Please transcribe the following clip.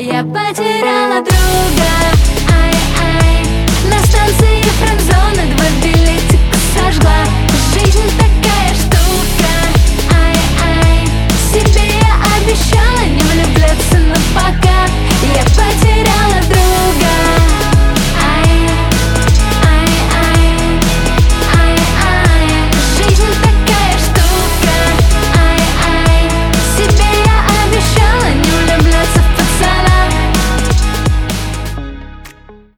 Я потеряла друга, ай-ай. На станции френдзоны 2 билетика сожгла.